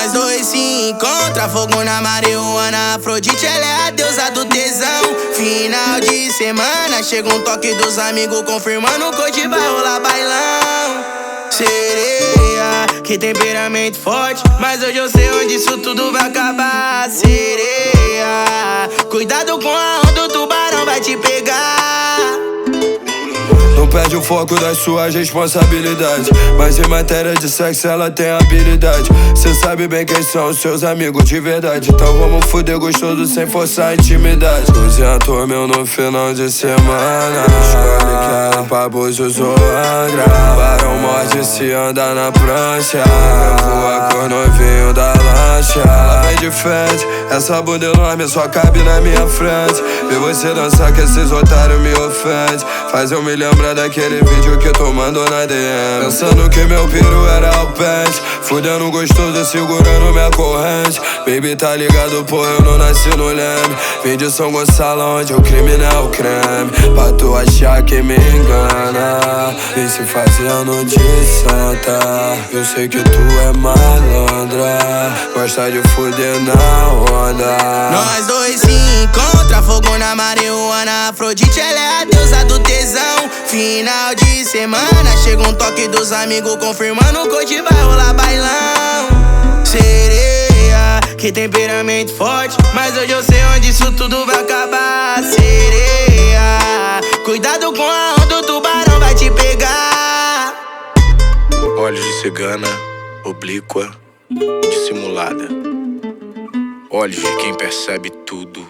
Nós dois se encontra, fogo na marihuana. Afrodite, ela é a deusa do tesão. Final de semana, chega um toque dos amigos confirmando que hoje vai rolar bailão. Sereia, que temperamento forte, mas hoje eu sei onde isso tudo vai acabar. Sereia, cuidado com a onda, o tubarão vai te pegar. Não perde o foco das suas responsabilidades, mas em matéria de sexo ela tem habilidade. Cê sabe bem quem são os seus amigos de verdade, então vamos fuder gostoso sem forçar a intimidade. 200 mil no final de semana, escolhe que é pra Búzios ou Angra. Barão morde se anda na prancha, voa com o novinho da lancha. Ela vem de frente, essa bunda enorme só cabe na minha frente. Ver você dançar que esses otários me ofendem, faz eu me lembrar daquele vídeo que tu mandou na DM. Pensando que meu peru era o pente, fudendo gostoso e segurando minha corrente. Baby, tá ligado, porra, eu não nasci no Leme. Vim de São Gonçalo, onde o crime não é o creme. Pra tu achar que me engana, vem se fazendo de santa. Eu sei que tu é malandra, gosta de fuder na onda. Nós dois se encontra, fogo na marihuana. Afrodite, ela é a deusa do tesão. Final de semana, chega um toque dos amigos confirmando que hoje vai rolar bailão. Sereia, que temperamento forte, mas hoje eu sei onde isso tudo vai acabar. Sereia, cuidado com a onda, o tubarão vai te pegar. Olhos de cigana, oblíqua, dissimulada. Olhos de quem percebe tudo,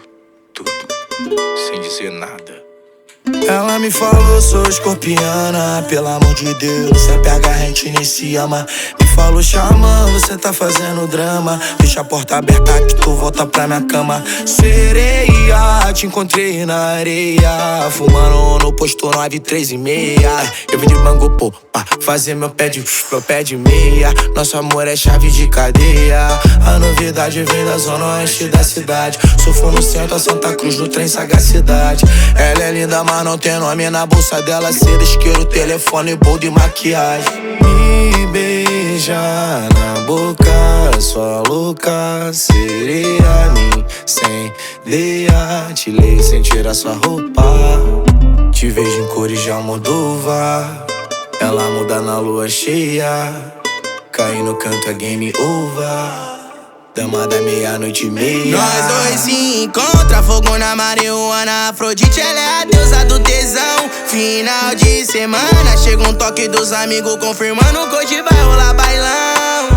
sem dizer nada. Ela me falou, sou escorpiana, pelo amor de Deus, se apega, a gente nem se ama. Me falou, xamã, você tá fazendo drama, deixa a porta aberta que tu volta pra minha cama. Sereia, te encontrei na areia, fumando no posto 9, 3 e meia. Eu vim de Bangu, pô, pra fazer meu pé de meia. Nosso amor é chave de cadeia, a novidade vem da zona oeste da cidade. Sofro no centro, a Santa Cruz, no trem sagacidade. Ela é linda, mas não tem nome na bolsa dela, seda, isqueiro, telefone, boldo e maquiagem. Me beija na boca, sua louca sereia, me incendeia, te leio sem tirar sua roupa. Te vejo em cores de Almodóvar, ela muda na lua cheia, cair no canto é game over. Dama da meia-noite e meia. Nós dois se encontra, fogo na marihuana. Afrodite, ela é a deusa do tesão. Final de semana, chega um toque dos amigos confirmando que hoje vai rolar bailão.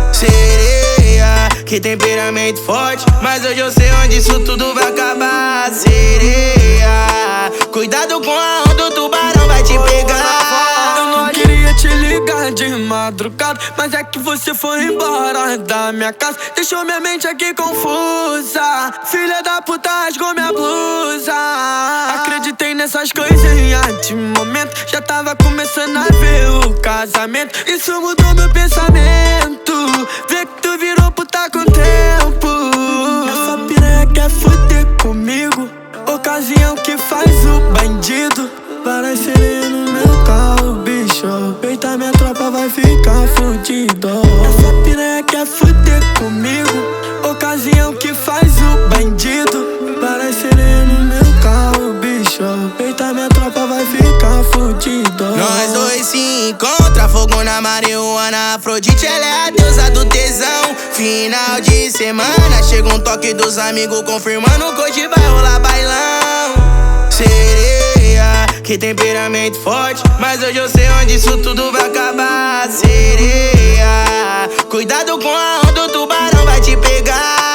Sereia, que temperamento forte, mas hoje eu sei onde isso tudo vai acabar. Sereia, cuidado com a onda, o tubarão vai te pegar. Eu não queria te ligar de madrugada, mas é que você foi embora da minha casa, deixou minha mente aqui confusa. Filha da puta rasgou minha blusa. Acreditei nessas coisinhas de momento, já tava começando a ver o casamento. Isso mudou meu pensamento, vê que tu virou puta com o tempo. Essa piranha quer fuder comigo, ocasião que faz o bandido. Parece sereia no meu carro, bicho, eita, minha tropa vai ficar fudido. Essa piranha quer fuder comigo, ocasião que faz o bandido. Parece sereia no meu carro, bicho, eita, minha tropa vai ficar fudido. Nós dois se encontra, fogo na marihuana. Afrodite, ela é a deusa do tesão. Final de semana, chega um toque dos amigos confirmando que hoje vai rolar bailão. Sereia, que temperamento forte, mas hoje eu sei onde isso tudo vai acabar. Sereia, cuidado com a onda, o tubarão vai te pegar.